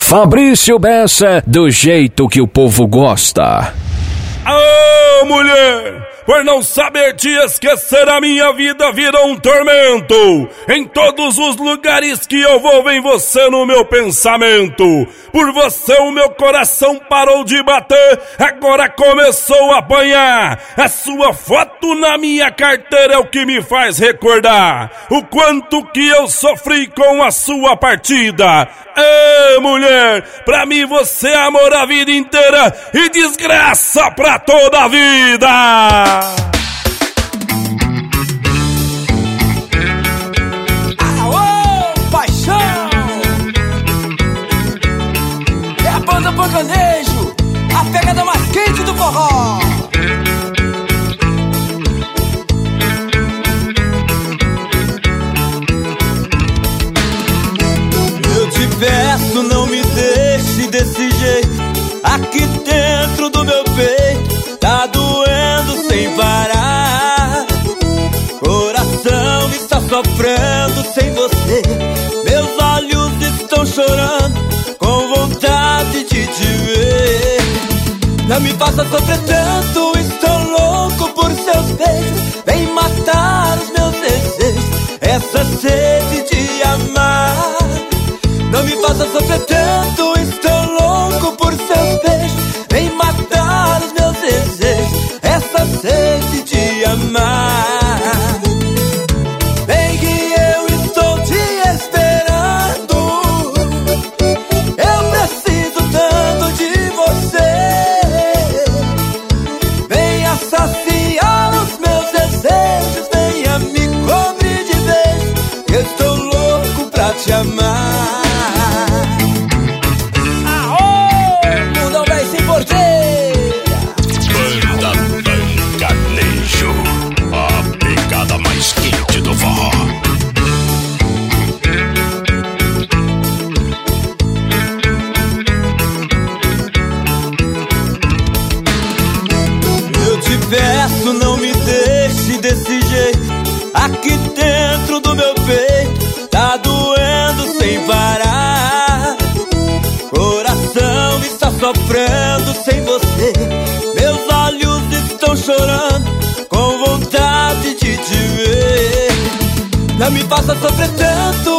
Fabrício Bessa, do jeito que o povo gosta. Ah, mulher, por não saber te esquecer, a minha vida virou um tormento. Em todos os lugares que eu vou, vem você no meu pensamento. Por você o meu coração parou de bater, agora começou a apanhar. A sua foto na minha carteira é o que me faz recordar o quanto que eu sofri com a sua partida. Ê, mulher, pra mim você é amor a vida inteira e desgraça pra toda a vida. Aô, paixão! É a banda Pancanejo, a pegada mais quente do forró. Eu te peço, não me deixe desse jeito. Aqui dentro do meu peito tá doendo sem parar. Coração está sofrendo sem você. Meus olhos estão chorando com vontade de te ver. Não me faça sofrer tanto, estou louco por seus beijos. Vem matar os meus desejos, essa sede de amar. Não me faça sofrer tanto, estou louco por seus beijos. Vem matar os meus desejos, essa sede de amar. Vem que eu estou te esperando. Eu preciso tanto de você. Venha saciar os meus desejos, venha me cobrir de beijos. Eu estou louco pra te amar. Não me deixe desse jeito. Aqui dentro do meu peito tá doendo sem parar. Coração está sofrendo sem você. Meus olhos estão chorando com vontade de te ver. Não me faça sofrer tanto,